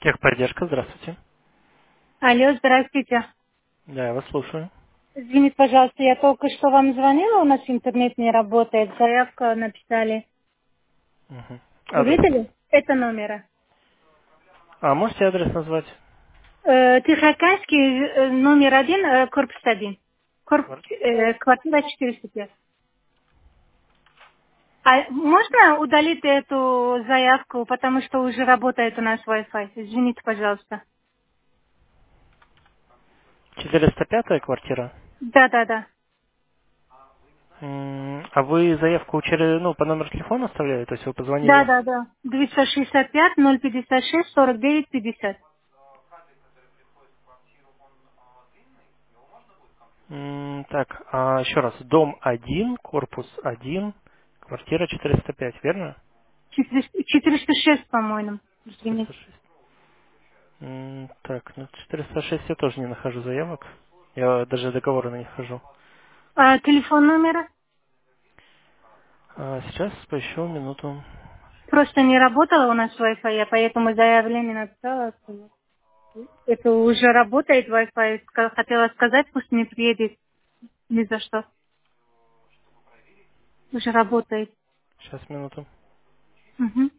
Техподдержка, здравствуйте. Алло, здравствуйте. Да, я вас слушаю. Извините, пожалуйста, я только что вам звонила, у нас интернет не работает, заявка написали. Мгм. Вы Адрес. видели? Это номера. А можете адрес назвать? Тихоокеанский, номер один, корпус один. Квар- Квартира 405. А можно удалить эту заявку, потому что уже работает у нас Wi-Fi? Извините, пожалуйста. 405-я квартира. Да. А вы заявку по номеру телефона оставляли? То есть вы позвонили? Да. 265 056 49 50. Так, а еще раз. Дом 1, корпус 1, квартира 405, верно? 406, по-моему. Извините. 406. Так, 406 я тоже не нахожу заявок. Я даже договора не нахожу. А телефон номера? Сейчас поищу минуту. Просто не работала у нас Wi-Fi, я поэтому заявление написала. Это уже работает Wi-Fi. Хотела сказать, пусть не приедет ни за что. Уже работает. Сейчас минуту. Мгм.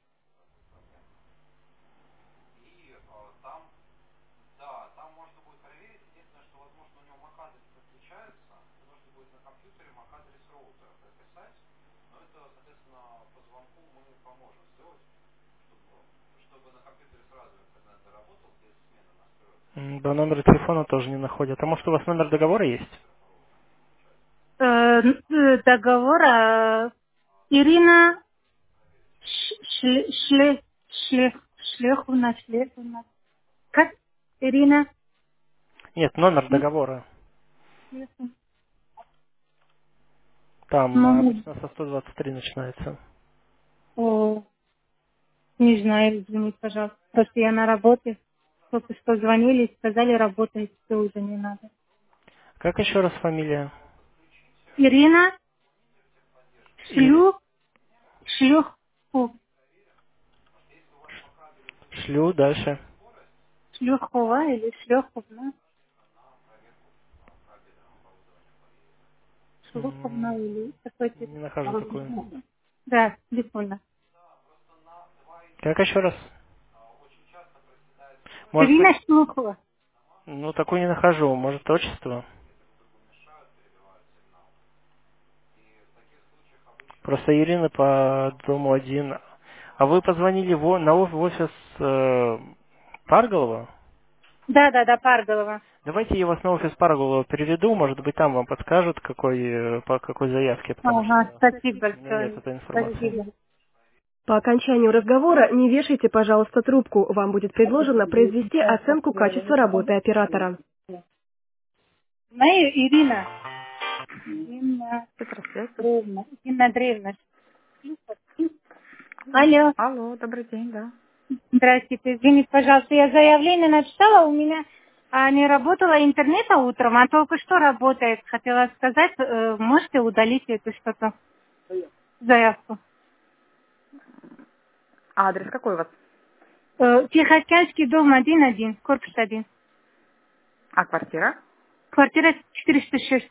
До номера телефона тоже не находят. А может у вас номер договора есть? Договор Ирина Шлеховна. Как? Ирина Нет, номер договора. Шлеховна. Там Ну, обычно со 123 начинается. о, не знаю, извините, пожалуйста. Просто я на работе. Только что звонили, сказали, работает, все уже не надо. Как еще раз фамилия? Ирина Ири... Шлюху, Шлю дальше. Шлюхова или Шлюховна, Шлюховна М, или такой тип. Не нахожу такую. Да, прикольно. Как еще раз? Может быть, Ирина Шлюхова. такую не нахожу. Может, отчество? Просто Ирина по дому один. А вы позвонили в офис Парголова? Да, Парголова. Давайте я вас на офис Парголова переведу. Может быть, там вам подскажут, по какой заявке, потому Ага, что спасибо у меня нет большое. этой информации. Спасибо. По окончанию разговора не вешайте, пожалуйста, трубку. Вам будет предложено произвести оценку качества работы оператора. Знаю, Ирина. Ирина Петросвязь. Андреевна. Ирина Андреевна. Алло. Алло, добрый день, да. Здравствуйте. Извините, пожалуйста, я заявление написала, у меня не работало интернета утром, а только что работает. Хотела сказать, можете удалить эту что-то, заявку. А адрес какой у вас? Тихоокеанский дом 1-1, корпус 1. А квартира? Квартира 406.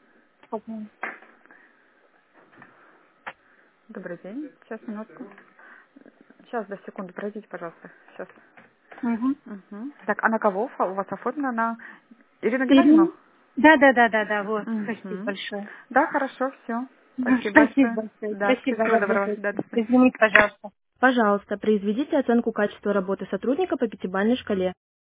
Добрый день. Сейчас, минутку. Сейчас, до секунды, пройдите, пожалуйста. Сейчас. Угу. Угу. Так, а на кого у вас оформлено? На Ирину Геннадьевну? Ирина? Да, вот, спасибо Угу. большое. Да, хорошо, все. Спасибо Спасибо большое. большое. Да, Спасибо, всего доброго. работает. Да, до свидания. Извините, пожалуйста. Пожалуйста, произведите оценку качества работы сотрудника по пятибалльной шкале.